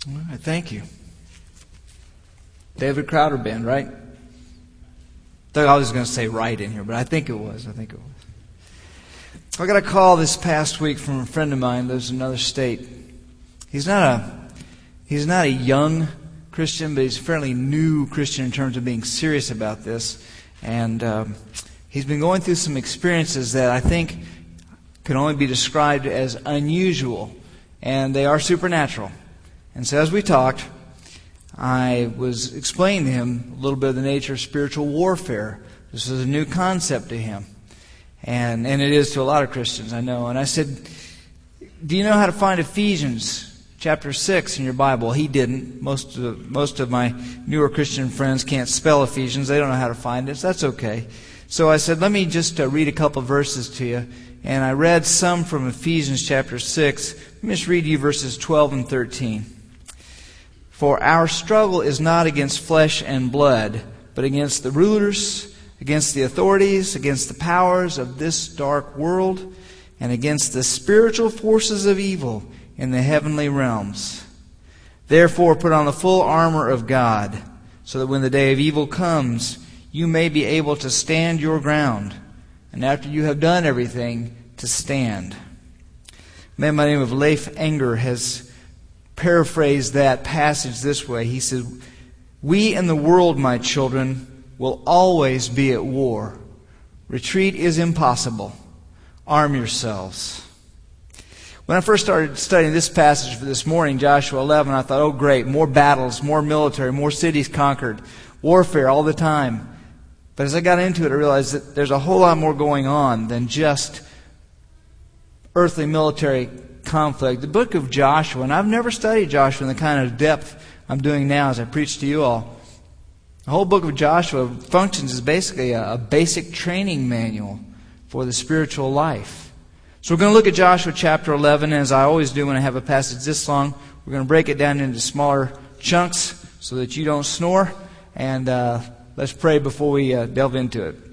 All right, thank you. David Crowder Band, right? I was going to say right in here, but I think it was. I got a call this past week from a friend of mine who lives in another state. He's not a young Christian, but he's a fairly new Christian in terms of being serious about this. And he's been going through some experiences that I think can only be described as unusual. And they are supernatural. And so as we talked, I was explaining to him a little bit of the nature of spiritual warfare. This is a new concept to him. And it is to a lot of Christians, I know. And I said, do you know how to find Ephesians chapter 6 in your Bible? He didn't. Most of my newer Christian friends can't spell Ephesians. They don't know how to find it, so that's okay. So I said, let me just read a couple of verses to you. And I read some from Ephesians chapter 6. Let me just read you verses 12 and 13. For our struggle is not against flesh and blood, but against the rulers, against the authorities, against the powers of this dark world, and against the spiritual forces of evil in the heavenly realms. Therefore put on the full armor of God, so that when the day of evil comes, you may be able to stand your ground, and after you have done everything, to stand. A man by the name of Leif Enger has paraphrased that passage this way. He said, "We in the world, my children, will always be at war. Retreat is impossible. Arm yourselves." When I first started studying this passage for this morning, Joshua 11, I thought, oh great, more battles, more military, more cities conquered, warfare all the time. But as I got into it, I realized that there's a whole lot more going on than just earthly military conflict. The book of Joshua, and I've never studied Joshua in the kind of depth I'm doing now as I preach to you all. The whole book of Joshua functions as basically a basic training manual for the spiritual life. So we're going to look at Joshua chapter 11, and as I always do when I have a passage this long, we're going to break it down into smaller chunks so that you don't snore. And let's pray before we delve into it.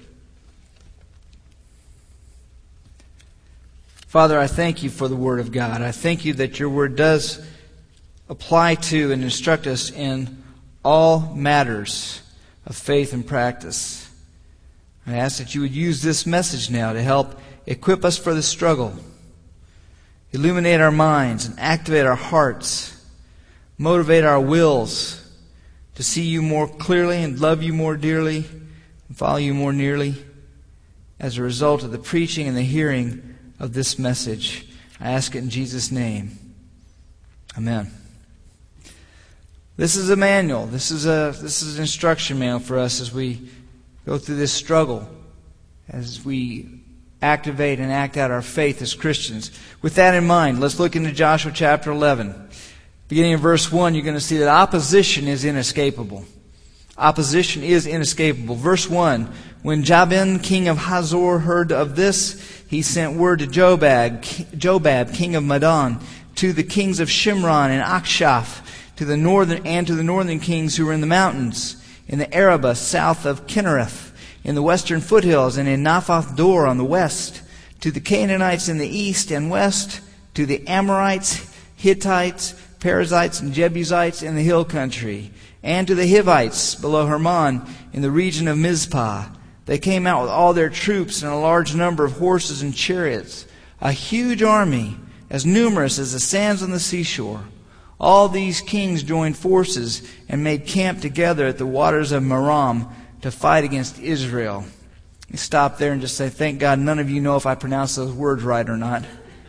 Father, I thank you for the Word of God. I thank you that your Word does apply to and instruct us in all matters of faith and practice. I ask that you would use this message now to help equip us for the struggle, illuminate our minds and activate our hearts, motivate our wills to see you more clearly and love you more dearly and follow you more nearly as a result of the preaching and the hearing of this message. I ask it in Jesus' name. Amen. This is a manual. This is an instruction manual for us as we go through this struggle, as we activate and act out our faith as Christians. With that in mind, let's look into Joshua chapter 11. Beginning in verse 1, you're going to see that opposition is inescapable. Opposition is inescapable. Verse 1, when Jabin, king of Hazor, heard of this, he sent word to Jobab, king of Madon, to the kings of Shimron and Akshaph, to the northern kings who were in the mountains, in the Arabah south of Kinnereth, in the western foothills, and in Naphath Dor on the west, to the Canaanites in the east and west, to the Amorites, Hittites, Perizzites, and Jebusites in the hill country, and to the Hivites below Hermon in the region of Mizpah. They came out with all their troops and a large number of horses and chariots, a huge army, as numerous as the sands on the seashore. All these kings joined forces and made camp together at the waters of Merom to fight against Israel. You stop there and just say, thank God none of you know if I pronounce those words right or not.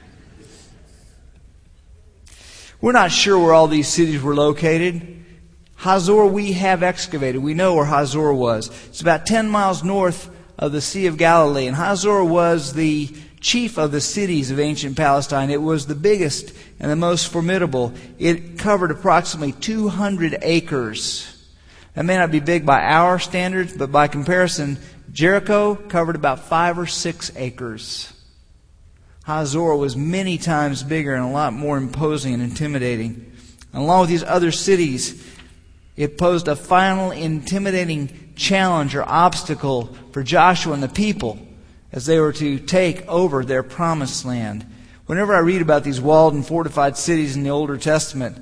We're not sure where all these cities were located. Hazor we have excavated. We know where Hazor was. It's about 10 miles north of the Sea of Galilee. And Hazor was the chief of the cities of ancient Palestine. It was the biggest and the most formidable. It covered approximately 200 acres. That may not be big by our standards, but by comparison, Jericho covered about 5 or 6 acres. Hazor was many times bigger and a lot more imposing and intimidating. And along with these other cities, it posed a final intimidating challenge or obstacle for Joshua and the people as they were to take over their promised land. Whenever I read about these walled and fortified cities in the Older Testament,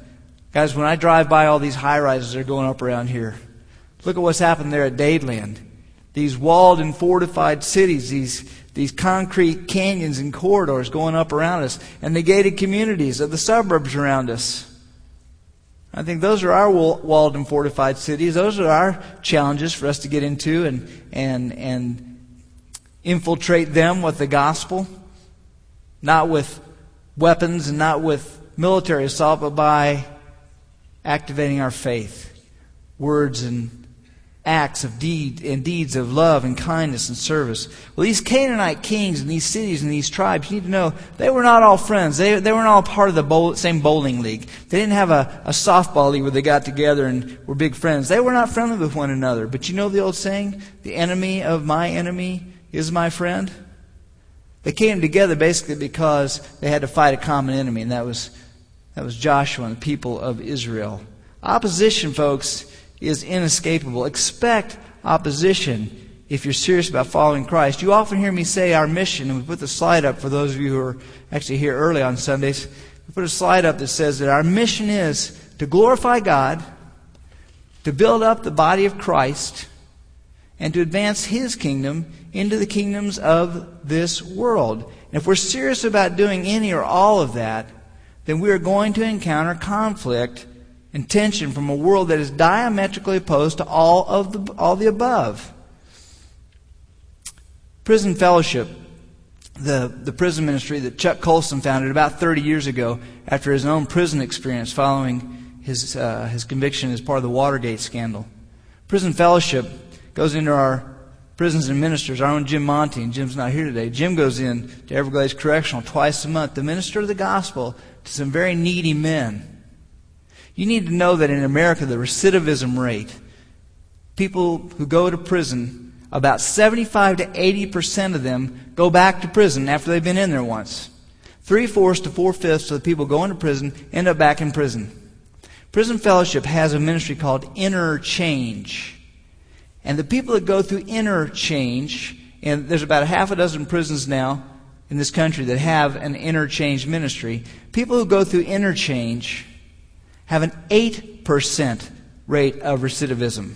Guys, when I drive by all these high-rises that are going up around here, look at what's happened there at Dadeland. These walled and fortified cities, these concrete canyons and corridors going up around us, and the gated communities of the suburbs around us. I think those are our walled and fortified cities. Those are our challenges for us to get into and infiltrate them with the gospel. Not with weapons and not with military assault, but by activating our faith. Words and acts of deeds of love and kindness and service. Well, these Canaanite kings and these cities and these tribes, you need to know, they were not all friends. They weren't all part of the same bowling league. They didn't have a softball league where they got together and were big friends. They were not friendly with one another. But you know the old saying, the enemy of my enemy is my friend? They came together basically because they had to fight a common enemy, and that was Joshua and the people of Israel. Opposition, folks, is inescapable. Expect opposition if you're serious about following Christ. You often hear me say our mission, and we put the slide up for those of you who are actually here early on Sundays. We put a slide up that says that our mission is to glorify God, to build up the body of Christ, and to advance His kingdom into the kingdoms of this world. And if we're serious about doing any or all of that, then we are going to encounter conflict and tension from a world that is diametrically opposed to all the above. Prison Fellowship, the prison ministry that Chuck Colson founded about 30 years ago after his own prison experience following his conviction as part of the Watergate scandal. Prison Fellowship goes into our prisons and ministers. Our own Jim Monty, and Jim's not here today. Jim goes in to Everglades Correctional twice a month to minister of the gospel to some very needy men. You need to know that in America, the recidivism rate, people who go to prison, about 75 to 80% of them go back to prison after they've been in there once. 3/4 to 4/5 of the people going to prison end up back in prison. Prison Fellowship has a ministry called Inner Change. And the people that go through Inner Change, and there's about 6 prisons now in this country that have an Inner Change ministry, people who go through Inner Change have an 8% rate of recidivism.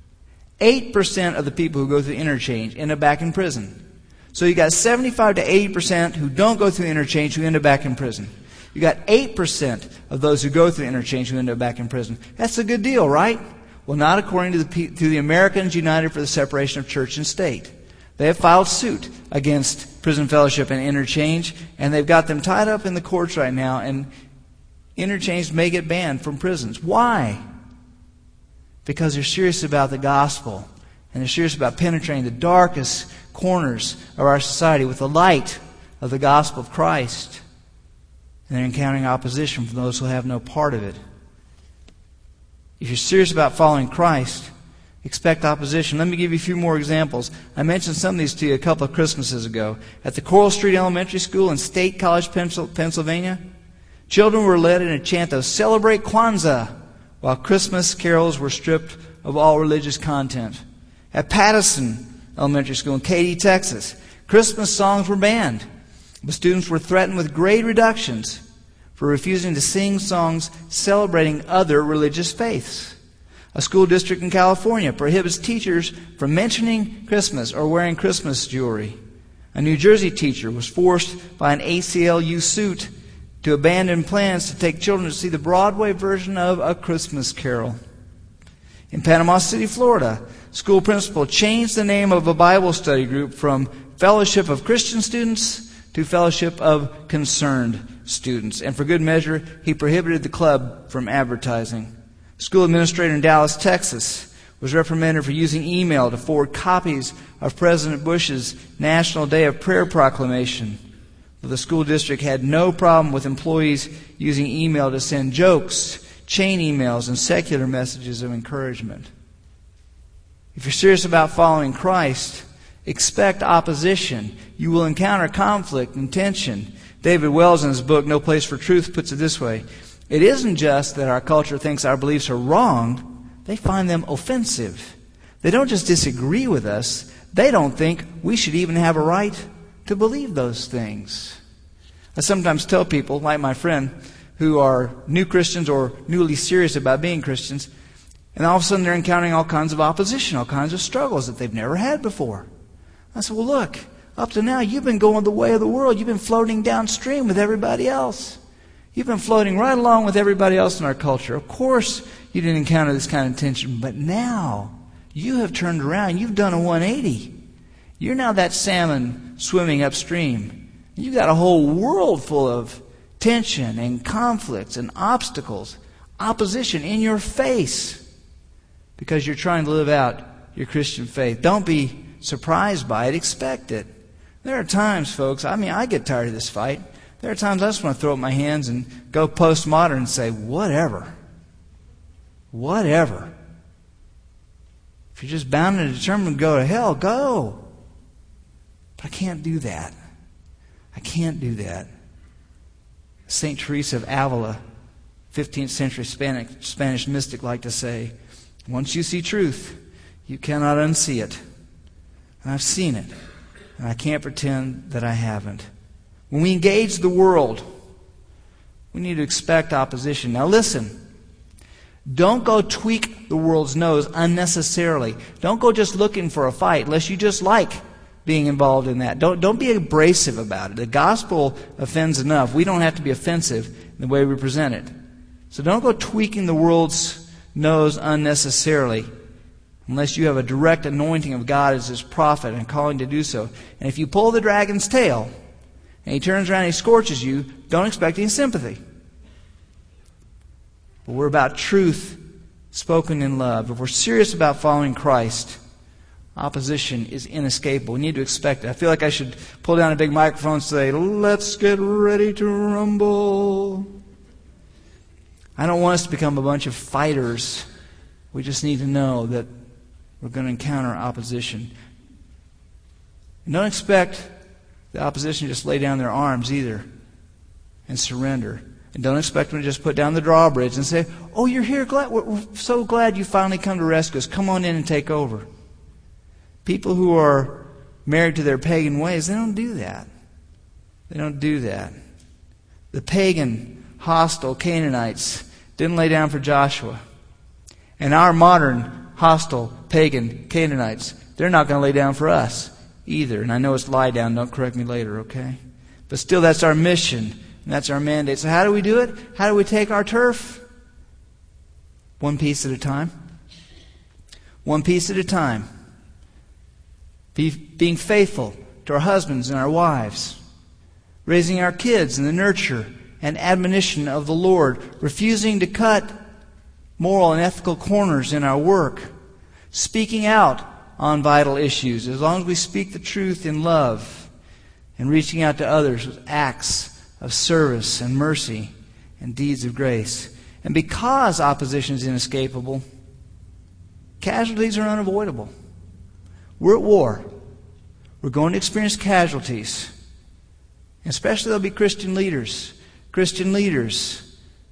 8% of the people who go through interchange end up back in prison. So you got 75 to 80% who don't go through interchange who end up back in prison. You got 8% of those who go through interchange who end up back in prison. That's a good deal, right? Well, not according to the Americans United for the Separation of Church and State. They have filed suit against Prison Fellowship and Interchange, and they've got them tied up in the courts right now, and Interchange may get banned from prisons. Why? Because they're serious about the gospel, and they're serious about penetrating the darkest corners of our society with the light of the gospel of Christ. And they're encountering opposition from those who have no part of it. If you're serious about following Christ, expect opposition. Let me give you a few more examples. I mentioned some of these to you a couple of Christmases ago. At the Coral Street Elementary School in State College, Pennsylvania, children were led in a chant of "Celebrate Kwanzaa," while Christmas carols were stripped of all religious content. At Pattison Elementary School in Katy, Texas, Christmas songs were banned, but students were threatened with grade reductions for refusing to sing songs celebrating other religious faiths. A school district in California prohibits teachers from mentioning Christmas or wearing Christmas jewelry. A New Jersey teacher was forced by an ACLU suit to abandon plans to take children to see the Broadway version of A Christmas Carol. In Panama City, Florida, school principal changed the name of a Bible study group from Fellowship of Christian Students to Fellowship of Concerned Students. And for good measure, he prohibited the club from advertising. A school administrator in Dallas, Texas, was reprimanded for using email to forward copies of President Bush's National Day of Prayer proclamation. The school district had no problem with employees using email to send jokes, chain emails, and secular messages of encouragement. If you're serious about following Christ, expect opposition. You will encounter conflict and tension. David Wells, in his book, No Place for Truth, puts it this way: it isn't just that our culture thinks our beliefs are wrong, they find them offensive. They don't just disagree with us, they don't think we should even have a right to believe those things. I sometimes tell people, like my friend who are new Christians or newly serious about being Christians, and all of a sudden they're encountering all kinds of opposition, all kinds of struggles that they've never had before. I said, well, look, up to now you've been going the way of the world. You've been floating downstream with everybody else. You've been floating right along with everybody else in our culture. Of course you didn't encounter this kind of tension, but now you have turned around. You've done a 180. You're now that salmon swimming upstream. You've got a whole world full of tension and conflicts and obstacles, opposition in your face because you're trying to live out your Christian faith. Don't be surprised by it. Expect it. There are times, folks, I get tired of this fight. There are times I just want to throw up my hands and go postmodern and say, whatever. Whatever. If you're just bound and determined to go to hell, go. But I can't do that. I can't do that. St. Teresa of Avila, 15th century Spanish mystic, liked to say, once you see truth, you cannot unsee it. And I've seen it. And I can't pretend that I haven't. When we engage the world, we need to expect opposition. Now listen. Don't go tweak the world's nose unnecessarily. Don't go just looking for a fight unless you just like being involved in that. Don't be abrasive about it. The gospel offends enough. We don't have to be offensive in the way we present it. So don't go tweaking the world's nose unnecessarily unless you have a direct anointing of God as His prophet and calling to do so. And if you pull the dragon's tail and he turns around and he scorches you, don't expect any sympathy. But we're about truth spoken in love. If we're serious about following Christ, opposition is inescapable. We need to expect it. I feel like I should pull down a big microphone and say, let's get ready to rumble. I don't want us to become a bunch of fighters. We just need to know that we're going to encounter opposition. And don't expect the opposition to just lay down their arms either and surrender. And don't expect them to just put down the drawbridge and say, oh, you're here. We're so glad you finally come to rescue us. Come on in and take over. People who are married to their pagan ways, they don't do that. They don't do that. The pagan, hostile Canaanites didn't lay down for Joshua. And our modern, hostile, pagan Canaanites, they're not going to lay down for us either. And I know it's lie down. Don't correct me later, okay? But still, that's our mission. And that's our mandate. So how do we do it? How do we take our turf? One piece at a time. One piece at a time. Being faithful to our husbands and our wives. Raising our kids in the nurture and admonition of the Lord. Refusing to cut moral and ethical corners in our work. Speaking out on vital issues as long as we speak the truth in love. And reaching out to others with acts of service and mercy and deeds of grace. And because opposition is inescapable, casualties are unavoidable. We're at war. We're going to experience casualties. Especially there'll be Christian leaders. Christian leaders.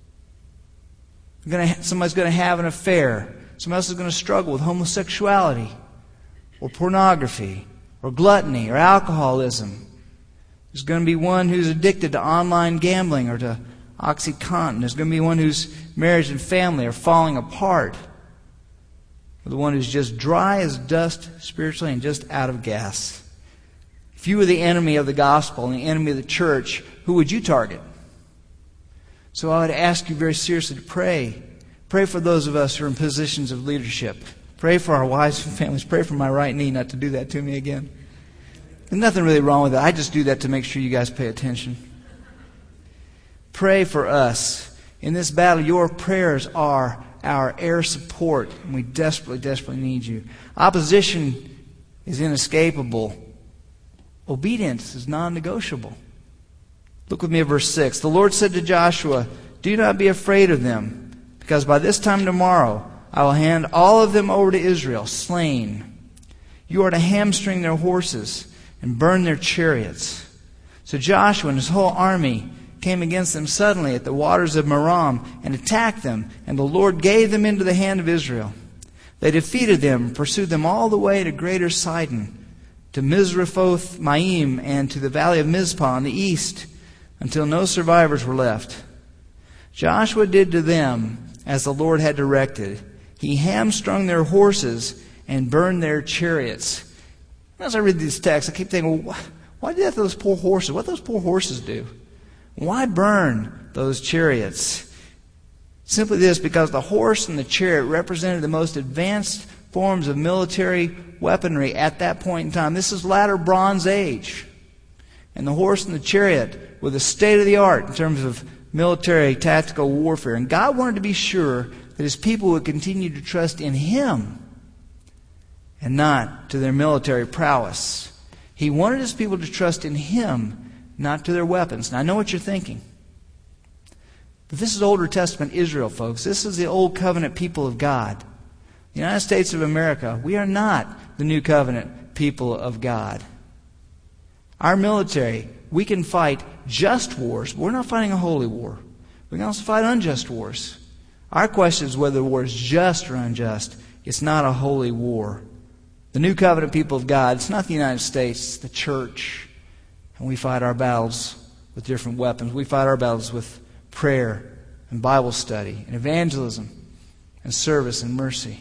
Somebody's going to have an affair. Somebody else is going to struggle with homosexuality or pornography or gluttony or alcoholism. There's going to be one who's addicted to online gambling or to OxyContin. There's going to be one whose marriage and family are falling apart. Or the one who's just dry as dust spiritually and just out of gas. If you were the enemy of the gospel and the enemy of the church, who would you target? So I would ask you very seriously to pray. Pray for those of us who are in positions of leadership. Pray for our wives and families. Pray for my right knee not to do that to me again. There's nothing really wrong with that. I just do that to make sure you guys pay attention. Pray for us. In this battle, your prayers are our air support, and we desperately, desperately need you. Opposition is inescapable. Obedience is non-negotiable. Look with me at verse 6. The Lord said to Joshua, do not be afraid of them, because by this time tomorrow I will hand all of them over to Israel, slain. You are to hamstring their horses and burn their chariots. So Joshua and his whole army came against them suddenly at the waters of Merom and attacked them, and the Lord gave them into the hand of Israel. They defeated them and pursued them all the way to Greater Sidon, to Mizrephoth Maim, and to the valley of Mizpah on the east, until no survivors were left. Joshua did to them as the Lord had directed. He hamstrung their horses and burned their chariots. As I read these texts, I keep thinking, well, why did that to those poor horses? What did those poor horses do? Why burn those chariots? Simply this, because the horse and the chariot represented the most advanced forms of military weaponry at that point in time. This is latter Bronze Age. And the horse and the chariot were the state of the art in terms of military tactical warfare. And God wanted to be sure that His people would continue to trust in Him and not to their military prowess. He wanted His people to trust in Him, not to their weapons. Now, I know what you're thinking. But this is Older Testament Israel, folks. This is the Old Covenant people of God. The United States of America, we are not the New Covenant people of God. Our military, we can fight just wars, but we're not fighting a holy war. We can also fight unjust wars. Our question is whether the war is just or unjust. It's not a holy war. The New Covenant people of God, it's not the United States, it's the church. And we fight our battles with different weapons. We fight our battles with prayer and Bible study and evangelism and service and mercy.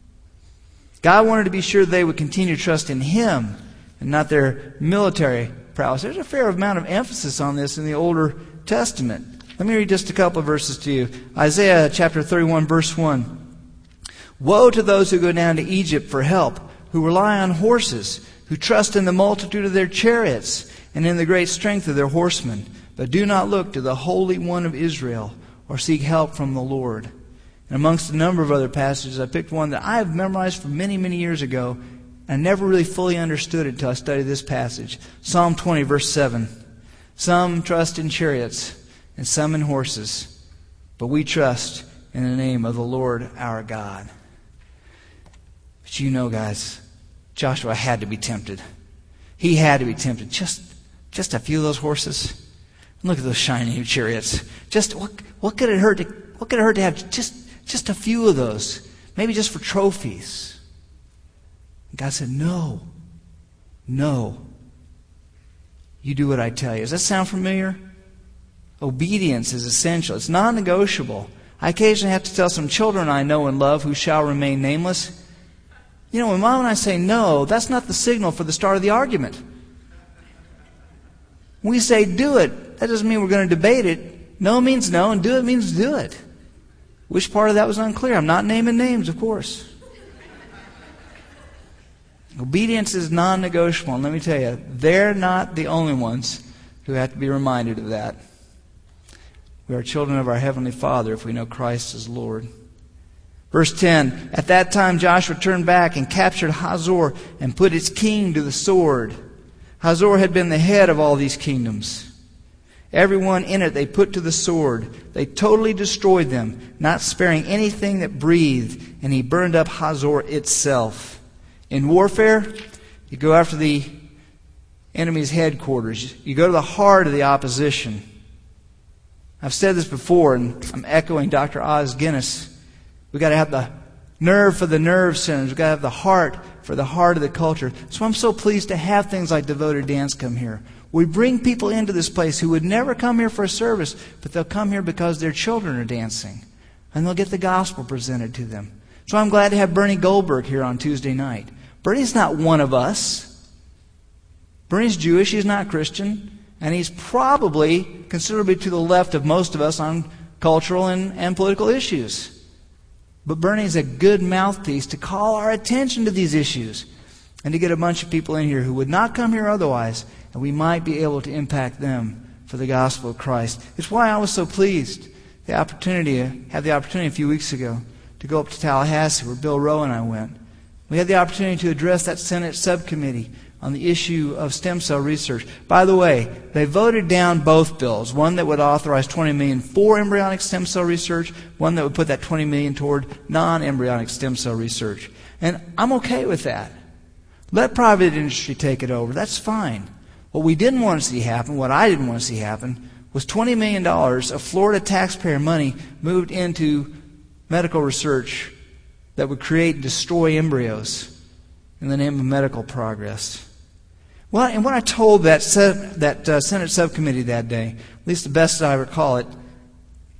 God wanted to be sure they would continue to trust in Him and not their military prowess. There's a fair amount of emphasis on this in the Older Testament. Let me read just a couple of verses to you. Isaiah chapter 31, verse 1. Woe to those who go down to Egypt for help, who rely on horses, who trust in the multitude of their chariots and in the great strength of their horsemen, but do not look to the Holy One of Israel or seek help from the Lord. And amongst a number of other passages, I picked one that I have memorized from many, many years ago, and I never really fully understood it until I studied this passage. Psalm 20, verse 7. Some trust in chariots and some in horses, but we trust in the name of the Lord our God. But you know, guys, Joshua had to be tempted. He had to be tempted. Just a few of those horses. Look at those shiny new chariots. Just what could it hurt to have just a few of those? Maybe just for trophies. And God said, No. You do what I tell you. Does that sound familiar? Obedience is essential. It's non-negotiable. I occasionally have to tell some children I know and love who shall remain nameless, you know, when Mom and I say no, that's not the signal for the start of the argument. We say do it. That doesn't mean we're going to debate it. No means no, and do it means do it. Which part of that was unclear? I'm not naming names, of course. Obedience is non-negotiable. And let me tell you, they're not the only ones who have to be reminded of that. We are children of our Heavenly Father if we know Christ as Lord. Verse 10, at that time Joshua turned back and captured Hazor and put its king to the sword. Hazor had been the head of all these kingdoms. Everyone in it they put to the sword. They totally destroyed them, not sparing anything that breathed, and he burned up Hazor itself. In warfare, you go after the enemy's headquarters. You go to the heart of the opposition. I've said this before, and I'm echoing Dr. Oz Guinness. We've got to have the nerve for the nerve centers. We've got to have the heart for the heart of the culture. So I'm so pleased to have things like Devoted Dance come here. We bring people into this place who would never come here for a service, but they'll come here because their children are dancing. And they'll get the gospel presented to them. So I'm glad to have Bernie Goldberg here on Tuesday night. Bernie's not one of us. Bernie's Jewish. He's not Christian. And he's probably considerably to the left of most of us on cultural and political issues. But Bernie's a good mouthpiece to call our attention to these issues and to get a bunch of people in here who would not come here otherwise, and we might be able to impact them for the gospel of Christ. It's why I was so pleased had the opportunity a few weeks ago to go up to Tallahassee where Bill Rowe and I went. We had the opportunity to address that Senate subcommittee on the issue of stem cell research. By the way, they voted down both bills. One that would authorize $20 million for embryonic stem cell research, one that would put that $20 million toward non-embryonic stem cell research. And I'm okay with that. Let private industry take it over. That's fine. What we didn't want to see happen, what I didn't want to see happen, was $20 million of Florida taxpayer money moved into medical research that would create and destroy embryos in the name of medical progress. Well, and when I told that Senate subcommittee that day, at least the best I recall it,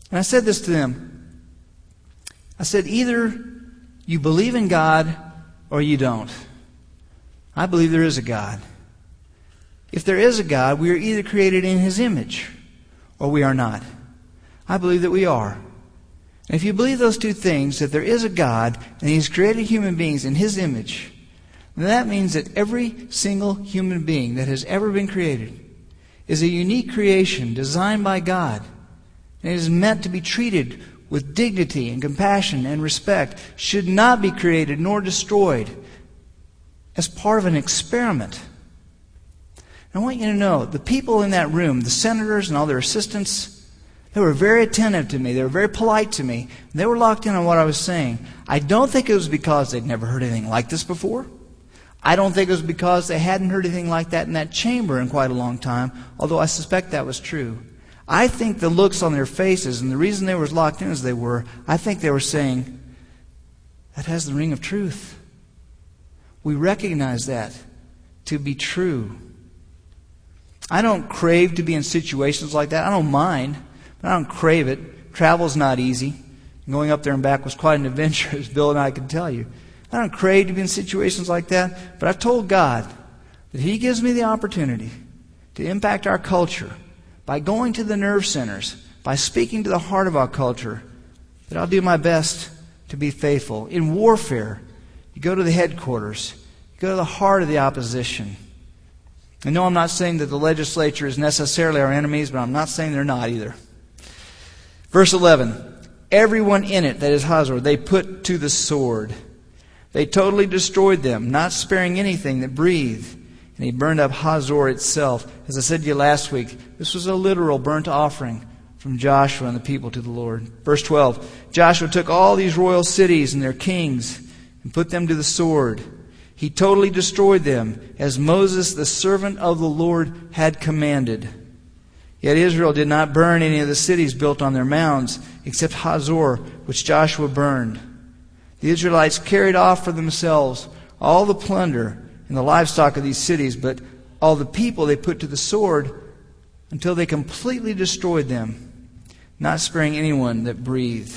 And I said this to them. I said, either you believe in God or you don't. I believe there is a God. If there is a God, we are either created in His image or we are not. I believe that we are. And if you believe those two things, that there is a God and He's created human beings in His image, then that means that every single human being that has ever been created is a unique creation designed by God. And it is meant to be treated with dignity and compassion and respect, should not be created nor destroyed as part of an experiment. And I want you to know, the people in that room, the senators and all their assistants, they were very attentive to me. They were very polite to me. They were locked in on what I was saying. I don't think it was because they'd never heard anything like this before. I don't think it was because they hadn't heard anything like that in that chamber in quite a long time, although I suspect that was true. I think the looks on their faces, and the reason they were as locked in as they were, I think they were saying, that has the ring of truth. We recognize that to be true. I don't crave to be in situations like that. I don't mind, but I don't crave it. Travel's not easy. Going up there and back was quite an adventure, as Bill and I can tell you. I don't crave to be in situations like that, but I've told God that He gives me the opportunity to impact our culture by going to the nerve centers, by speaking to the heart of our culture, that I'll do my best to be faithful. In warfare, you go to the headquarters, you go to the heart of the opposition. I know I'm not saying that the legislature is necessarily our enemies, but I'm not saying they're not either. Verse 11, everyone in it, that is Hazor, they put to the sword. They totally destroyed them, not sparing anything that breathed. And He burned up Hazor itself. As I said to you last week, this was a literal burnt offering from Joshua and the people to the Lord. Verse 12, Joshua took all these royal cities and their kings and put them to the sword. He totally destroyed them, as Moses, the servant of the Lord, had commanded. Yet Israel did not burn any of the cities built on their mounds, except Hazor, which Joshua burned. The Israelites carried off for themselves all the plunder and the livestock of these cities, but all the people they put to the sword until they completely destroyed them, not sparing anyone that breathed.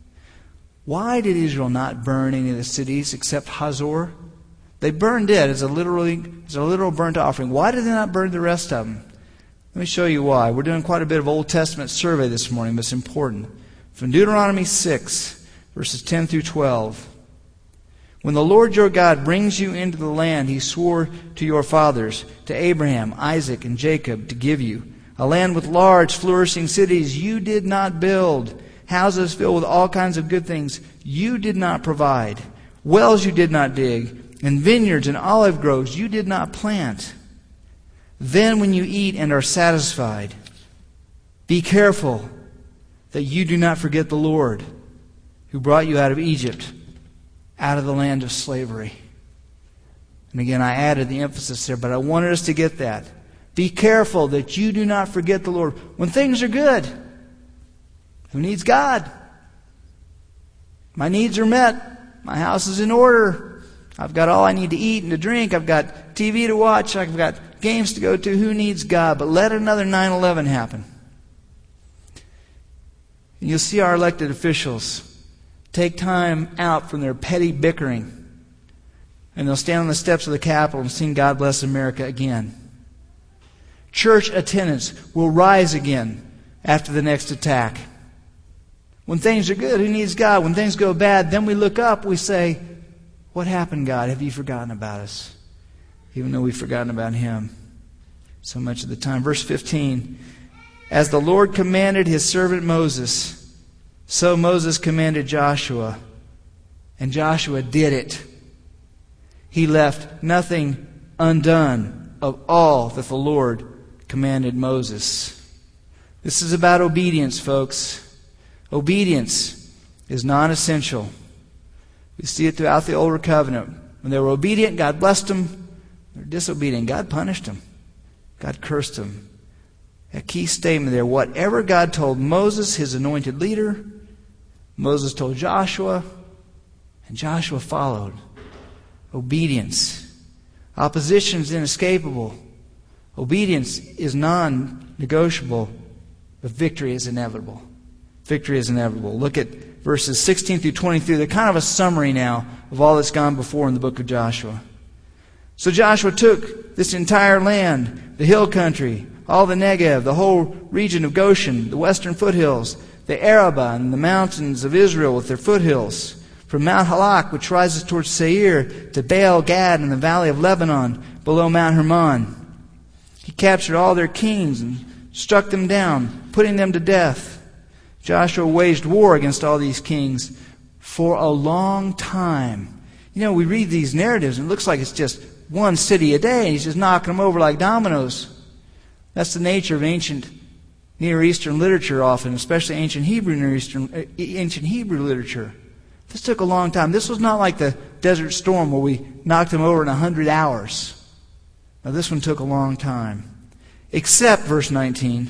Why did Israel not burn any of the cities except Hazor? They burned it as a literal burnt offering. Why did they not burn the rest of them? Let me show you why. We're doing quite a bit of Old Testament survey this morning, but it's important. From Deuteronomy 6, verses 10 through 12. When the Lord your God brings you into the land He swore to your fathers, to Abraham, Isaac, and Jacob, to give you, a land with large, flourishing cities you did not build, houses filled with all kinds of good things you did not provide, wells you did not dig, and vineyards and olive groves you did not plant. Then when you eat and are satisfied, be careful that you do not forget the Lord who brought you out of Egypt, out of the land of slavery. And again, I added the emphasis there, but I wanted us to get that. Be careful that you do not forget the Lord. When things are good, who needs God? My needs are met. My house is in order. I've got all I need to eat and to drink. I've got TV to watch. I've got games to go to. Who needs God? But let another 9/11 happen. And you'll see our elected officials take time out from their petty bickering. And they'll stand on the steps of the Capitol and sing God Bless America again. Church attendance will rise again after the next attack. When things are good, who needs God? When things go bad, then we look up, we say, what happened, God? Have you forgotten about us? Even though we've forgotten about Him so much of the time. Verse 15, as the Lord commanded His servant Moses, so Moses commanded Joshua, and Joshua did it. He left nothing undone of all that the Lord commanded Moses. This is about obedience, folks. Obedience is non-essential. We see it throughout the Old Covenant. When they were obedient, God blessed them. When they were disobedient, God punished them. God cursed them. A key statement there. Whatever God told Moses, His anointed leader, Moses told Joshua, and Joshua followed. Obedience. Opposition is inescapable. Obedience is non-negotiable, but victory is inevitable. victory is inevitable. Look at verses 16 through 23. They're kind of a summary now of all that's gone before in the book of Joshua. So Joshua took this entire land, the hill country, all the Negev, the whole region of Goshen, the western foothills, the Arabah and the mountains of Israel with their foothills, from Mount Halak, which rises towards Seir, to Baal Gad in the valley of Lebanon, below Mount Hermon. He captured all their kings and struck them down, putting them to death. Joshua waged war against all these kings for a long time. You know, we read these narratives and it looks like it's just one city a day, and he's just knocking them over like dominoes. That's the nature of ancient Near Eastern literature often, especially ancient Hebrew literature. This took a long time. This was not like the Desert Storm where we knocked them over in 100 hours. Now this one took a long time. Except, verse 19,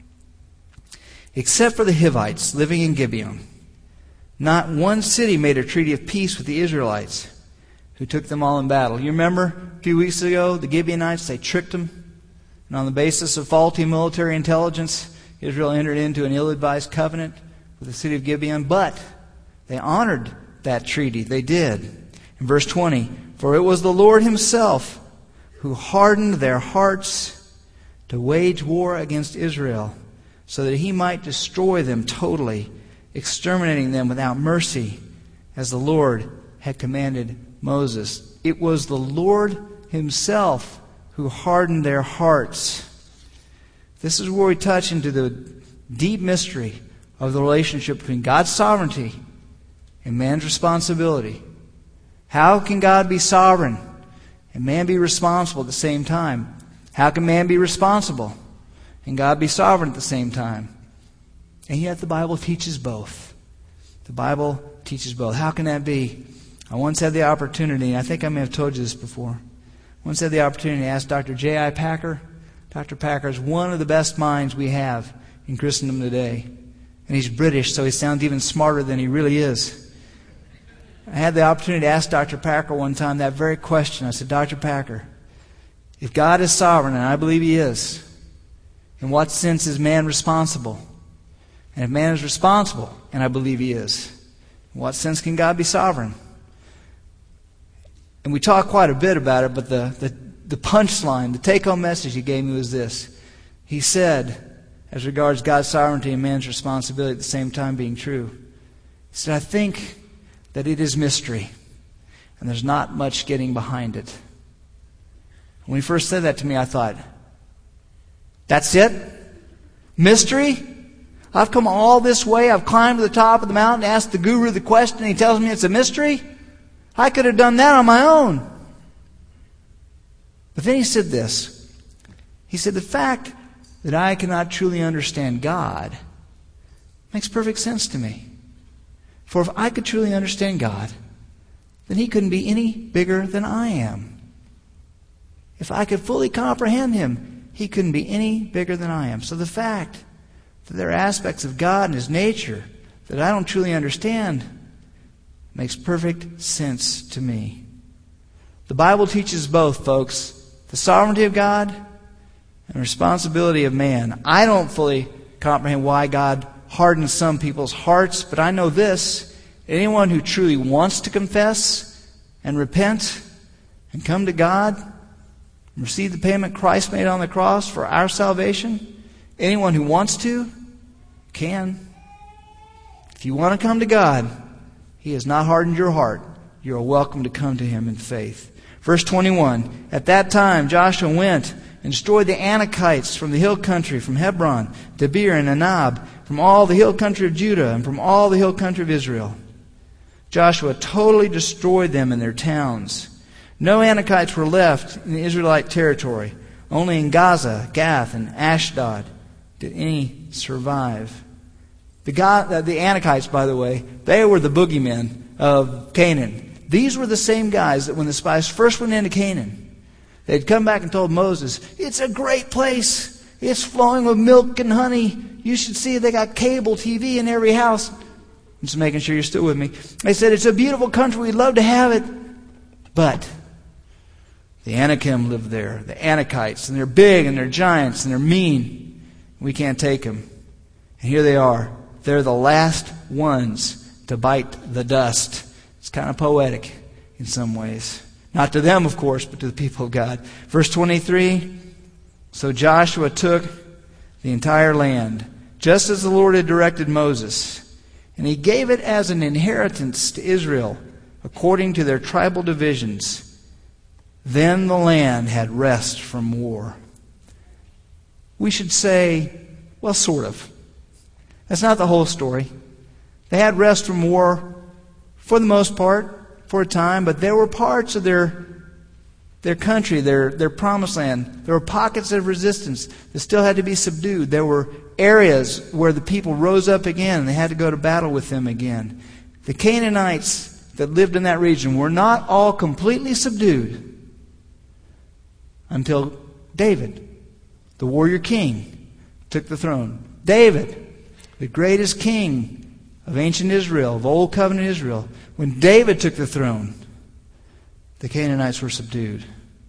except for the Hivites living in Gibeon, not one city made a treaty of peace with the Israelites, who took them all in battle. You remember a few weeks ago, the Gibeonites, they tricked them. And on the basis of faulty military intelligence, Israel entered into an ill-advised covenant with the city of Gibeon. But they honored that treaty. They did. In verse 20, for it was the Lord himself who hardened their hearts to wage war against Israel, so that he might destroy them totally, exterminating them without mercy, as the Lord had commanded Moses. It was the Lord himself who hardened their hearts. This is where we touch into the deep mystery of the relationship between God's sovereignty and man's responsibility. How can God be sovereign and man be responsible at the same time? How can man be responsible and God be sovereign at the same time? And yet the Bible teaches both. The Bible teaches both. How can that be? I once had the opportunity, and I think I may have told you this before. I once had the opportunity to ask Dr. J.I. Packer. Dr. Packer is one of the best minds we have in Christendom today. And he's British, so he sounds even smarter than he really is. I had the opportunity to ask Dr. Packer one time that very question. I said, Dr. Packer, if God is sovereign, and I believe he is, in what sense is man responsible? And if man is responsible, and I believe he is, in what sense can God be sovereign? And we talked quite a bit about it, but the punchline, the take-home message he gave me was this. He said, as regards God's sovereignty and man's responsibility at the same time being true, he said, I think that it is mystery, and there's not much getting behind it. When he first said that to me, I thought, that's it? Mystery? I've come all this way, I've climbed to the top of the mountain, asked the guru the question, and he tells me it's a mystery? I could have done that on my own. But then he said this. He said, the fact that I cannot truly understand God makes perfect sense to me. For if I could truly understand God, then he couldn't be any bigger than I am. If I could fully comprehend him, he couldn't be any bigger than I am. So the fact that there are aspects of God and his nature that I don't truly understand makes perfect sense to me. The Bible teaches both, folks. The sovereignty of God and the responsibility of man. I don't fully comprehend why God hardens some people's hearts, but I know this. Anyone who truly wants to confess and repent and come to God and receive the payment Christ made on the cross for our salvation, anyone who wants to can. If you want to come to God, he has not hardened your heart. You are welcome to come to him in faith. Verse 21, at that time Joshua went and destroyed the Anakites from the hill country, from Hebron, Debir and Anab, from all the hill country of Judah and from all the hill country of Israel. Joshua totally destroyed them in their towns. No Anakites were left in the Israelite territory. Only in Gaza, Gath, and Ashdod did any survive. The Anakites, by the way, they were the boogeymen of Canaan. These were the same guys that when the spies first went into Canaan, they'd come back and told Moses, it's a great place. It's flowing with milk and honey. You should see they got cable TV in every house. I'm just making sure you're still with me. They said, it's a beautiful country. We'd love to have it. But the Anakim live there, the Anakites, and they're big and they're giants and they're mean. We can't take them. And here they are, they're the last ones to bite the dust. It's kind of poetic in some ways. Not to them, of course, but to the people of God. Verse 23, so Joshua took the entire land, just as the Lord had directed Moses, and he gave it as an inheritance to Israel, according to their tribal divisions. Then the land had rest from war. We should say, well, sort of. That's not the whole story. They had rest from war for the most part, for a time, but there were parts of their country, their promised land. There were pockets of resistance that still had to be subdued. There were areas where the people rose up again and they had to go to battle with them again. The Canaanites that lived in that region were not all completely subdued until David, the warrior king, took the throne. David, the greatest king of ancient Israel, of Old Covenant Israel, when David took the throne, the Canaanites were subdued.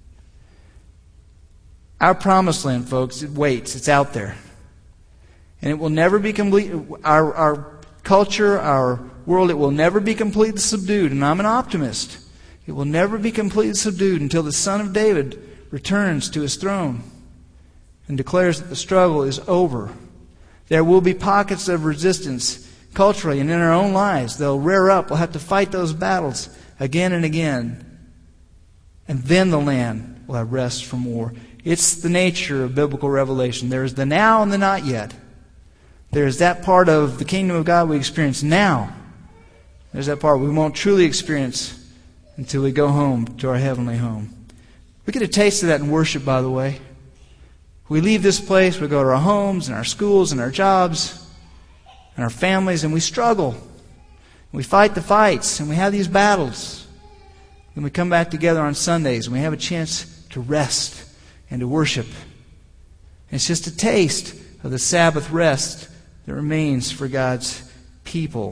Our promised land, folks, it waits. It's out there. And it will never be complete. Our culture, our world, it will never be completely subdued. And I'm an optimist. It will never be completely subdued until the Son of David returns to his throne and declares that the struggle is over. There will be pockets of resistance culturally and in our own lives. They'll rear up. We'll have to fight those battles again and again. And then the land will have rest from war. It's the nature of biblical revelation. There is the now and the not yet. There is that part of the kingdom of God we experience now. There's that part we won't truly experience until we go home to our heavenly home. We get a taste of that in worship, by the way. We leave this place, we go to our homes and our schools and our jobs and our families, and we struggle. We fight the fights, and we have these battles. Then we come back together on Sundays, and we have a chance to rest and to worship. And it's just a taste of the Sabbath rest that remains for God's people.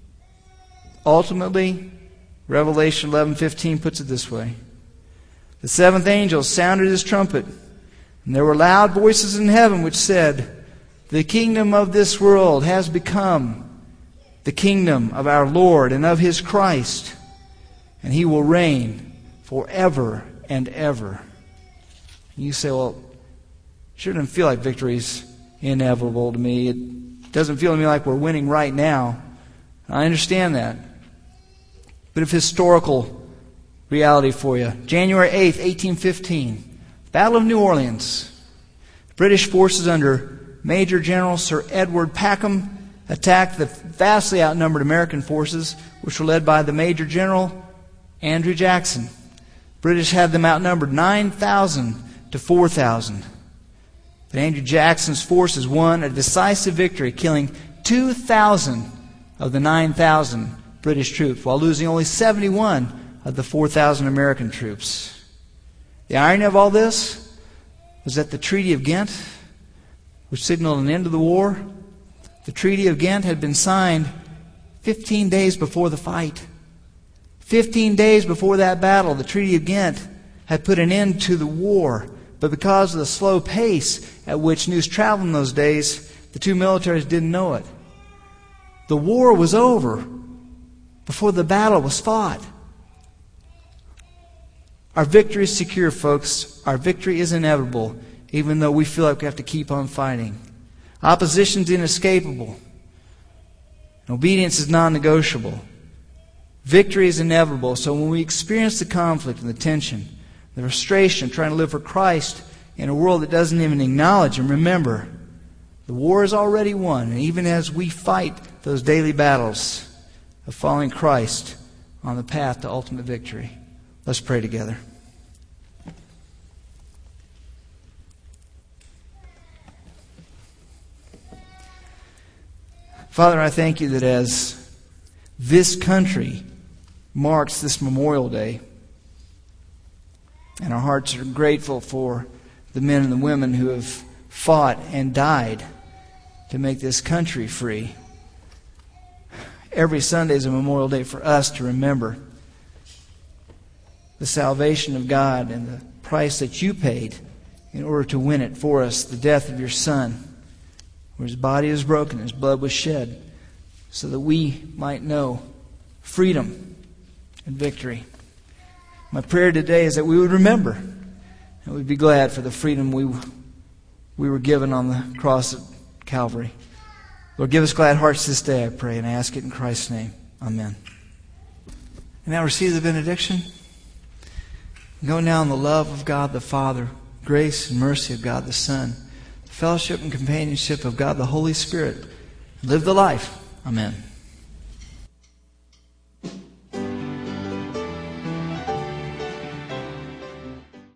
Ultimately, Revelation 11:15 puts it this way. The seventh angel sounded his trumpet, and there were loud voices in heaven which said, the kingdom of this world has become the kingdom of our Lord and of His Christ, and He will reign forever and ever. And you say, well, it sure doesn't feel like victory's inevitable to me. It doesn't feel to me like we're winning right now. I understand that. Bit of historical reality for you. January 8th, 1815, Battle of New Orleans. British forces under Major General Sir Edward Packham attacked the vastly outnumbered American forces, which were led by the Major General Andrew Jackson. British had them outnumbered 9,000 to 4,000. But Andrew Jackson's forces won a decisive victory, killing 2,000 of the 9,000 British troops, while losing only 71 of the 4,000 American troops. The irony of all this was that the Treaty of Ghent, which signaled an end to the war, the Treaty of Ghent had been signed 15 days before the fight. 15 days before that battle, the Treaty of Ghent had put an end to the war. But because of the slow pace at which news traveled in those days, the two militaries didn't know it. The war was over before the battle was fought. Our victory is secure, folks. Our victory is inevitable, even though we feel like we have to keep on fighting. Opposition is inescapable. Obedience is non-negotiable. Victory is inevitable. So when we experience the conflict and the tension, the frustration of trying to live for Christ in a world that doesn't even acknowledge Him, remember, the war is already won. And even as we fight those daily battles of following Christ on the path to ultimate victory, let's pray together. Father, I thank You that as this country marks this Memorial Day, and our hearts are grateful for the men and the women who have fought and died to make this country free. Every Sunday is a Memorial Day for us to remember the salvation of God and the price that You paid in order to win it for us, the death of Your Son, where His body was broken, His blood was shed, so that we might know freedom and victory. My prayer today is that we would remember and we'd be glad for the freedom we were given on the cross at Calvary. Lord, give us glad hearts this day, I pray, and I ask it in Christ's name. Amen. And now receive the benediction. Go now in the love of God the Father, grace and mercy of God the Son, the fellowship and companionship of God the Holy Spirit. Live the life. Amen.